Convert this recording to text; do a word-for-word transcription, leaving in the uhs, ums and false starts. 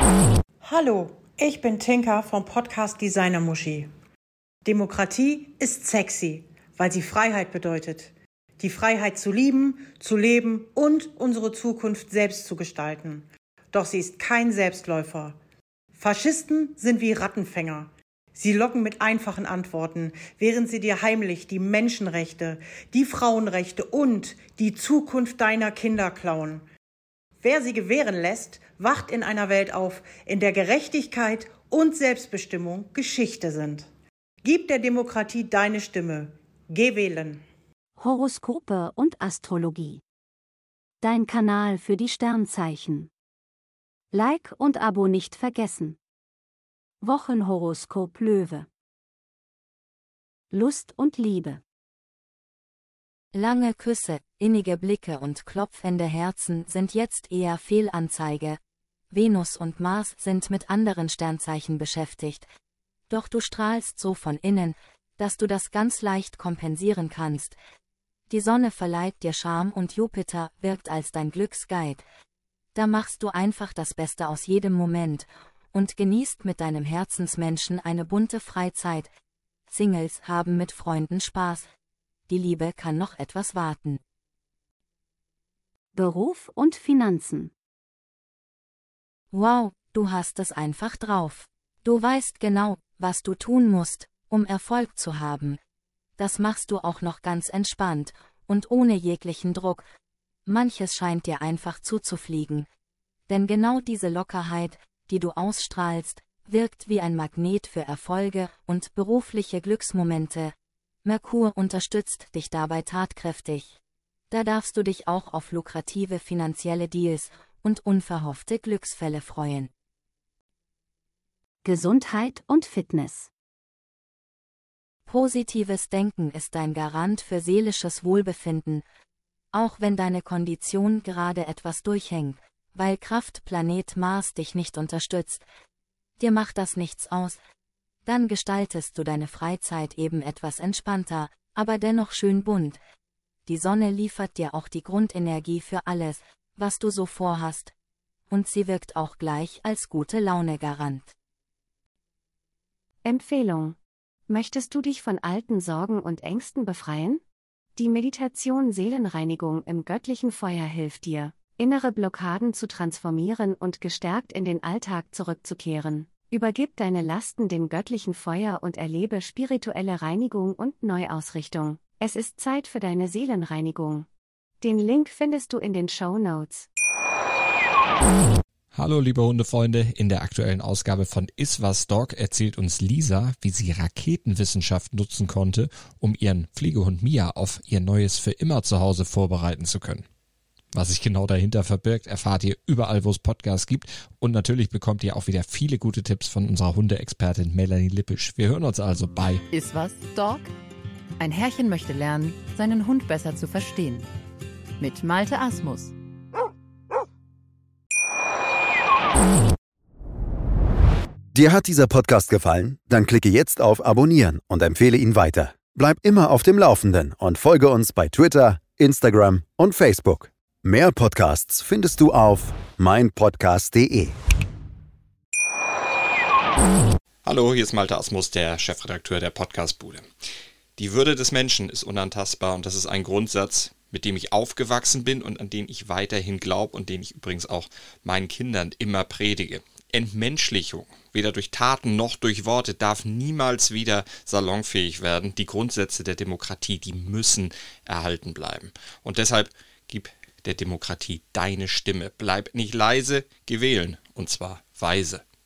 Hallo, ich bin Tinka vom Podcast Designer Muschi. Demokratie ist sexy, weil sie Freiheit bedeutet. Die Freiheit zu lieben, zu leben und unsere Zukunft selbst zu gestalten. Doch sie ist kein Selbstläufer. Faschisten sind wie Rattenfänger. Sie locken mit einfachen Antworten, während sie dir heimlich die Menschenrechte, die Frauenrechte und die Zukunft deiner Kinder klauen. Wer sie gewähren lässt, wacht in einer Welt auf, in der Gerechtigkeit und Selbstbestimmung Geschichte sind. Gib der Demokratie deine Stimme. Geh wählen. Horoskope und Astrologie. Dein Kanal für die Sternzeichen. Like und Abo nicht vergessen. Wochenhoroskop Löwe. Lust und Liebe. Lange Küsse, innige Blicke und klopfende Herzen sind jetzt eher Fehlanzeige. Venus und Mars sind mit anderen Sternzeichen beschäftigt. Doch du strahlst so von innen, dass du das ganz leicht kompensieren kannst. Die Sonne verleiht dir Charme und Jupiter wirkt als dein Glücksguide. Da machst du einfach das Beste aus jedem Moment und genießt mit deinem Herzensmenschen eine bunte Freizeit. Singles haben mit Freunden Spaß. Die Liebe kann noch etwas warten. Beruf und Finanzen. Wow, du hast es einfach drauf. Du weißt genau, was du tun musst, um Erfolg zu haben. Das machst du auch noch ganz entspannt und ohne jeglichen Druck. Manches scheint dir einfach zuzufliegen. Denn genau diese Lockerheit, die du ausstrahlst, wirkt wie ein Magnet für Erfolge und berufliche Glücksmomente. Merkur unterstützt dich dabei tatkräftig. Da darfst du dich auch auf lukrative finanzielle Deals und unverhoffte Glücksfälle freuen. Gesundheit und Fitness. Positives Denken ist dein Garant für seelisches Wohlbefinden, auch wenn deine Kondition gerade etwas durchhängt, weil Kraftplanet Mars dich nicht unterstützt. Dir macht das nichts aus. Dann gestaltest du deine Freizeit eben etwas entspannter, aber dennoch schön bunt. Die Sonne liefert dir auch die Grundenergie für alles, was du so vorhast. Und sie wirkt auch gleich als gute Laune-Garant. Empfehlung. Möchtest du dich von alten Sorgen und Ängsten befreien? Die Meditation Seelenreinigung im göttlichen Feuer hilft dir, innere Blockaden zu transformieren und gestärkt in den Alltag zurückzukehren. Übergib deine Lasten dem göttlichen Feuer und erlebe spirituelle Reinigung und Neuausrichtung. Es ist Zeit für deine Seelenreinigung. Den Link findest du in den Shownotes. Hallo liebe Hundefreunde, in der aktuellen Ausgabe von Iswas Dog erzählt uns Lisa, wie sie Raketenwissenschaft nutzen konnte, um ihren Pflegehund Mia auf ihr neues für immer Zuhause vorbereiten zu können. Was sich genau dahinter verbirgt, erfahrt ihr überall, wo es Podcasts gibt, und natürlich bekommt ihr auch wieder viele gute Tipps von unserer Hundeexpertin Melanie Lippisch. Wir hören uns also bei Iswas Dog? Ein Herrchen möchte lernen, seinen Hund besser zu verstehen. Mit Malte Asmus. Dir hat dieser Podcast gefallen? Dann klicke jetzt auf Abonnieren und empfehle ihn weiter. Bleib immer auf dem Laufenden und folge uns bei Twitter, Instagram und Facebook. Mehr Podcasts findest du auf meinpodcast punkt de. Hallo, hier ist Malte Asmus, der Chefredakteur der Podcastbude. Die Würde des Menschen ist unantastbar und das ist ein Grundsatz, mit dem ich aufgewachsen bin und an den ich weiterhin glaube und den ich übrigens auch meinen Kindern immer predige. Entmenschlichung, weder durch Taten noch durch Worte, darf niemals wieder salonfähig werden. Die Grundsätze der Demokratie, die müssen erhalten bleiben. Und deshalb gib der Demokratie deine Stimme. Bleib nicht leise, geh wählen, und zwar weise.